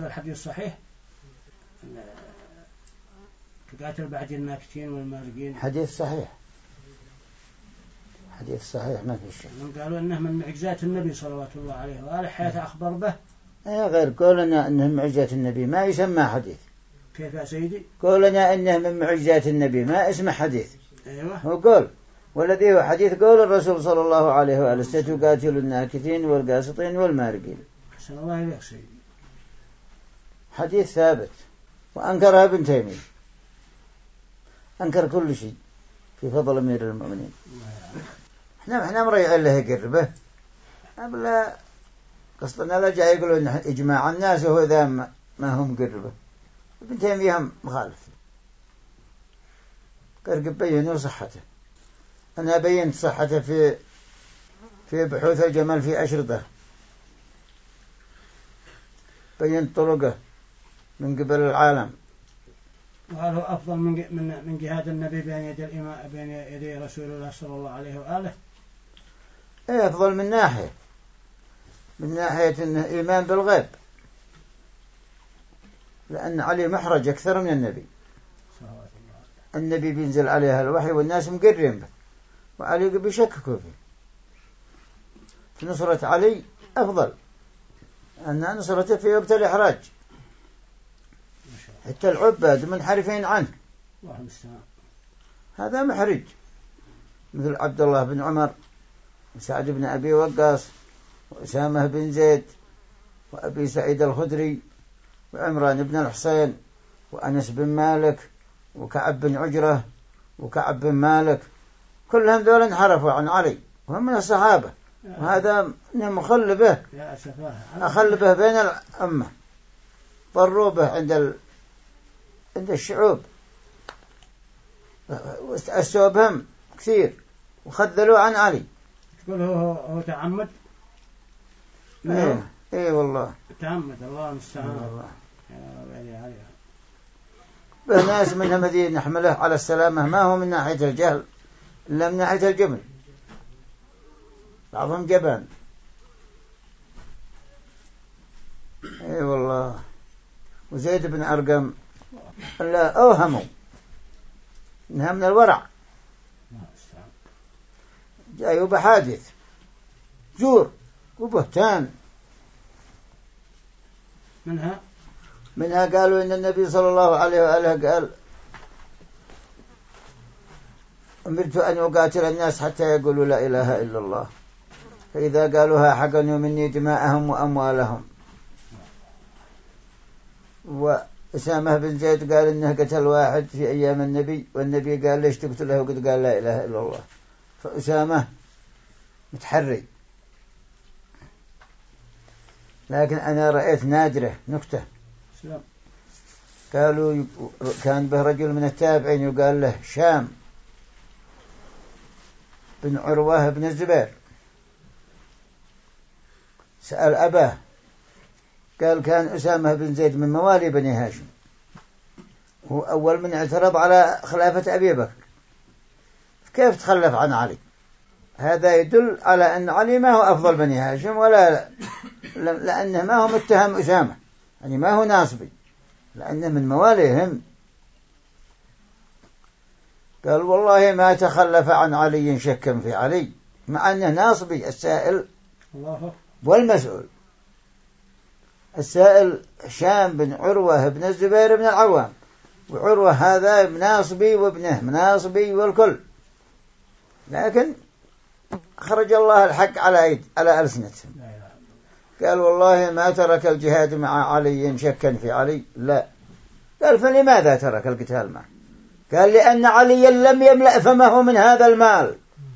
الحديث الصحيح تقاتل بعد الناكتين والمارقين؟ حديث صحيح، حديث صحيح ما في شيء. من قالوا إنه من معجزات النبي صلوات الله عليه وآله حيث أخبر به. غير قولنا إنه من معجزات النبي ما يسمى حديث. كيف يا سيدي؟ قولنا إنه من معجزات النبي ما اسمه حديث. أيوة. هو قول، والذي هو حديث قول الرسول صلى الله عليه وآله ستقاتل الناكثين والقاسطين والمارقين. أحسن الله إليك سيدي. حديث ثابت، وأنكرها ابن تيمية، أنكر كل شيء في فضل أمير المؤمنين. احنا مريعين له يقربه، أبلا قصدنا لا جاي يقولوا إن إجماع الناس وهو ذا ما هم قربه. ابن تيمية مخالف، قرب بينه صحته. أنا بينت صحته في بحوث الجمال في أشرطة، بينت طرقه من قبل العالم. وهل هو أفضل من جهاد النبي بين يدي الإمام بين يدي رسول الله صلى الله عليه وآله؟ إيه أفضل من ناحية إنه إيمان بالغيب، لأن علي محرج أكثر من النبي. النبي بينزل عليها الوحي والناس مقرين به، وعلي بيشككوا فيه. في نصرة علي أفضل، أنها نصرته في وقت الإحراج، حتى العباد منحرفين عنه. هذا محرج، مثل عبد الله بن عمر وسعد بن أبي وقاص وأسامة بن زيد وأبي سعيد الخدري وعمران بن الحصين وأنس بن مالك وكعب بن عجرة وكعب بن مالك، كلهم دول انحرفوا عن علي وهم من الصحابة، وهذا مخل به، أخل به بين الأمة، ضروا به عند الشعوب، واستأسوا بهم كثير وخذلوا عن علي. تقول هو تعمد؟ ايه والله تعمد، الله المستعان. ناس منهم الذين نحمله على السلامة ما هو من ناحية الجهل إلا من ناحية الجبن، بعضهم جبان. اي والله. وزيد بن أرقم لا أوهموا إنها من الورع، جايوا بحادث زور وبهتان. منها قالوا إن النبي صلى الله عليه وآله قال: أمرت أن أقاتل الناس حتى يقولوا لا إله إلا الله، فإذا قالوها حقنوا مني دماءهم وأموالهم. وأسامة بن زيد قال إنه قتل واحد في أيام النبي، والنبي قال: ليش تقتله؟ وقد قال لا إله إلا الله. فأسامة متحري. لكن أنا رأيت نادرة نكتة، قالوا كان به رجل من التابعين يقال له شام بن عروة بن الزبير، سأل أباه قال: كان أسامة بن زيد من موالي بني هاشم، هو أول من اعترض على خلافة أبي بكر، كيف تخلف عن علي؟ هذا يدل على أن علي ما هو أفضل بني هاشم، ولا لأنه ما هو متهم أسامة، يعني ما هو ناصبي، لأنه من مواليهم. قال: والله ما تخلف عن علي شكا في علي، مع أنه ناصبي السائل والمسؤول. السائل شام بن عروة بن الزبير بن العوام، وعروة هذا ناصبي وابنه ناصبي والكل، لكن خرج الله الحق على ألسنتهم. قال: والله ما ترك الجهاد مع علي شكا في علي، لا. قال: فلماذا ترك القتال معه؟ قال: لأن علي لم يملأ فمه من هذا المال،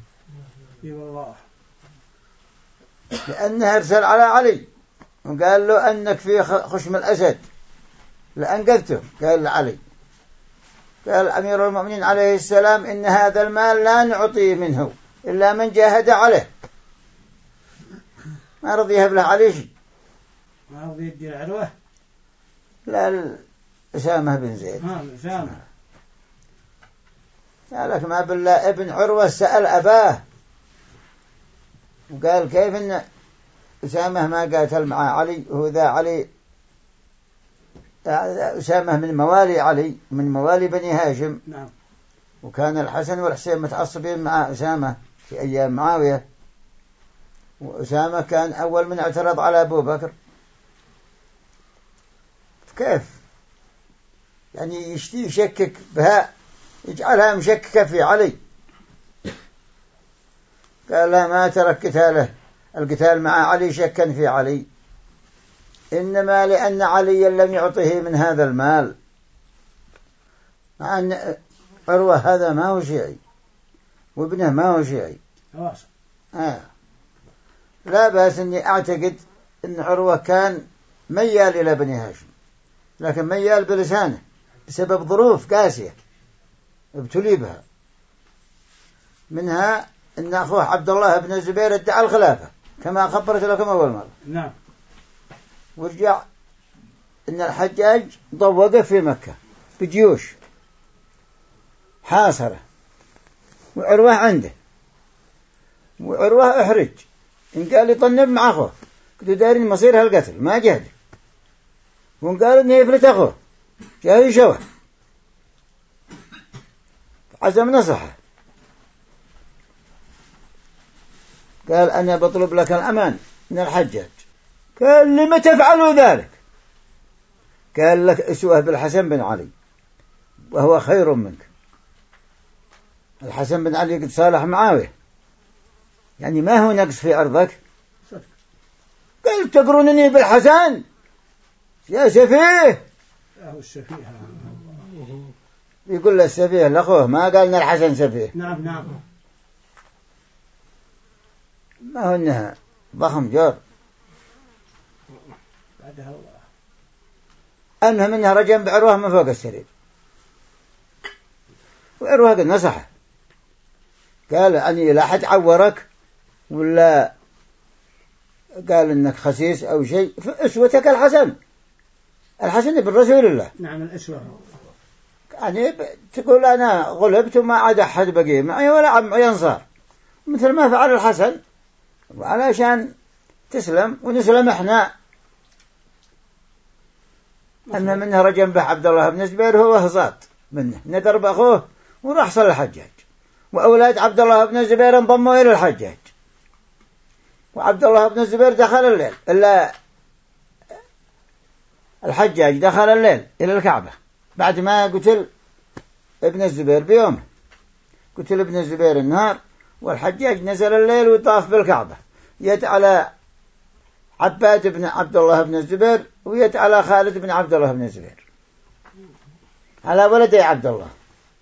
لأنه أرسل على علي وقال له: أنك في خشم الأسد لأنقذته. قال لعلي، قال أمير المؤمنين عليه السلام: إن هذا المال لا نعطيه منه إلا من جاهد عليه. ما رضي يهب له علي شيء، ما رضي يدي العروة، لا أسامة بن زيد. أسامة قال لك: ما بالله ابن عروة سأل أباه وقال: كيف إن أسامة ما قاتل مع علي، وهو ذا علي أسامة من موالي علي، من موالي بني هاشم. نعم. وكان الحسن والحسين متعصبين مع أسامة في أيام معاوية، وأسامة كان أول من اعترض على أبو بكر. كيف يعني يشكك بها، يجعلها مشككة في علي؟ قال لا، ما ترك قتاله، القتال مع علي شكا في علي، إنما لأن علي لم يعطه من هذا المال، مع أن عروة هذا ما هو شيعي وابنه ما هو شيعي. لا بأس أني أعتقد أن عروة كان ميال إلى بني هاشم، لكن ميال بلسانه بسبب ظروف قاسية ابتلي بها، منها أن أخوه عبد الله بن الزبير ادعى الخلافة كما خبرت لكم أول مرة. نعم. ورجع أن الحجاج ضوقه في مكة بجيوش حاصرة، وعروة عنده، وعروة أحرج إن قال يطنب مع أخوه، كنت دارين مصير هالقتل ما جهد، وإن قال إنه يفلت أخوه جاء يشوه، عزم نصحه، قال أنا بطلب لك الأمان من الحجاج. قال لما تفعلوا ذلك؟ قال لك اسوه بالحسن بن علي وهو خير منك. الحسن بن علي قد صالح معاوية، يعني ما هو نقص في أرضك. قال تقرنني بالحسن يا سفيه؟ يقول له السفيه لأخوه، ما قالنا الحسن سفيه. نعم نعم. ما هو إنها ضخم جار. المهم إنها رجم بعروة من فوق السرير، وعروة قد نصحه، قال أني لا حد عورك ولا قال إنك خسيس أو شيء، فأسوتك الحسن، الحسن بن رسول الله. نعم الأسوة. يعني تقول أنا غلبت وما عاد أحد بقي معي ولا عم ينصار، مثل ما فعل الحسن، وعلشان تسلم ونسلم إحنا. أن منه رجم به عبد الله بن الزبير هو هزاط منه ندرب أخوه وراح صلى الحجاج، وأولاد عبد الله بن الزبير انضموا إلى الحجاج، وعبد الله بن الزبير دخل الليل، إلا الحجاج دخل الليل إلى الكعبة بعد ما قتل ابن الزبير بيومه، قتل ابن الزبير النهار، والحجاج نزل الليل وطاف بالكعبة، يد على عباد بن عبد الله بن الزبير ويد على خالد بن عبد الله بن الزبير، على ولدي عبد الله.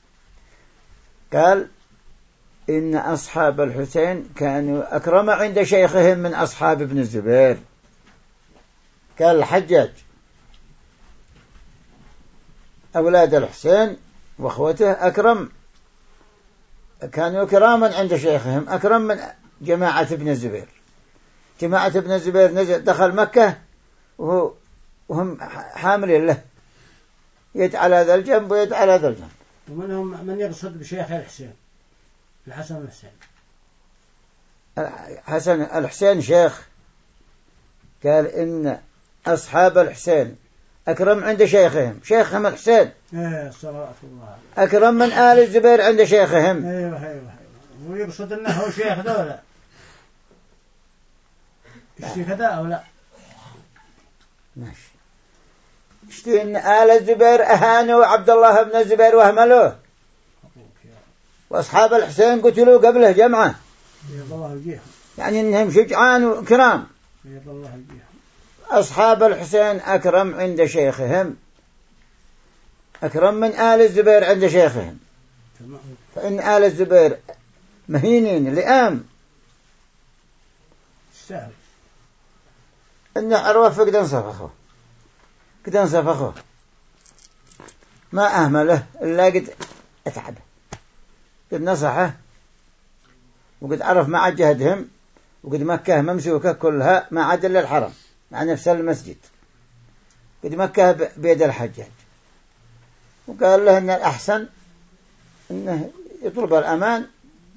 قال إن أصحاب الحسين كانوا أكرم عند شيخهم من أصحاب ابن الزبير. قال الحجاج أولاد الحسين وأخوته أكرم، كانوا كراما عند شيخهم، أكرم من جماعة ابن الزبير. جماعة ابن الزبير نزل دخل مكة وهم حاملين له، يد على ذا الجنب ويد على ذا الجنب. ومنهم من يقصد بشيخ الحسين، الحسن والحسين. حسن الحسين شيخ، قال إن أصحاب الحسين أكرم عند شيخهم، شيخهم الحسين صلوات الله أكرم من آل الزبير عند شيخهم. أيوة. ويقصد أنه هو شيخ دولة، الشيخ هذا أو لا؟ ماشي. اشتي إن آل الزبير أهانوا عبد الله بن الزبير وهملوه، وأصحاب الحسين قتلوا قبله جمعة، يعني إنهم شجعان وكرام. أصحاب الحسين أكرم عند شيخهم، أكرم من آل الزبير عند شيخهم، فإن آل الزبير مهينين لئام. إن عروة فقد انصف أخوه، ما أهمله إلا قد أتعبه، قد نصحه، وقد عرف ما عاد جهدهم، وقد مكة ممسوكة كلها ما عاد إلا الحرم مع نفس المسجد، قد مكة بيد الحجاج، وقال له إن الأحسن إنه يطلب الأمان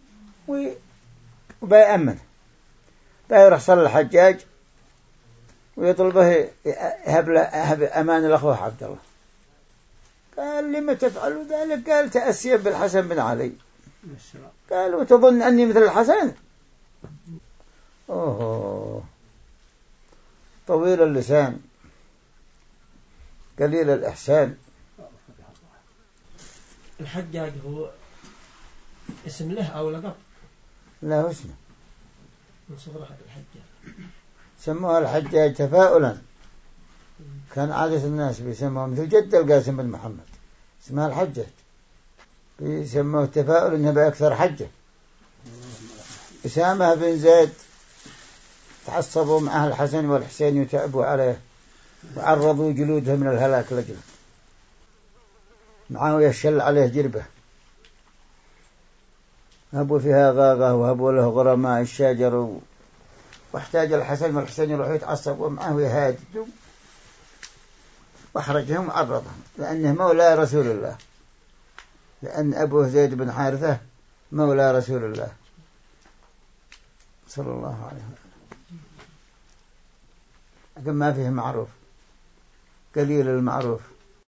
وبيأمنه، بيروح صلى الحجاج ويطلبه يهب أمان الأخوة عبد الله. قال لما تفعل ذلك؟ قال تأسيا بالحسن بن علي. قال وتظن أني مثل الحسن؟ أوه، طويل اللسان قليل الإحسان. الحجاج هو اسم له أو لقب؟ لا، اسمه من صغره الحجاج. سموها الحجاج تفاؤلا، كان عادة الناس بيسموه مثل جد القاسم بن محمد اسمها الحجاج، بيسموه تفاؤل إنه بأكثر حجة. أسامة بن زيد تعصبوا معه الحسن والحسين يتعبوا عليه وعرضوا جلودهم من الهلاك لجله. معاوية شل عليه جربه، هبوا فيها غاغة وهبوا له غرماء الشاجر، واحتاج الحسن والحسين يروحوا يتعصبوا معه ويهاددوا، واحرجهم وعرضهم، لأنه مولى رسول الله، لأن أبوه زيد بن حارثة مولى رسول الله صلى الله عليه وسلم. لكن ما فيه معروف، قليل المعروف.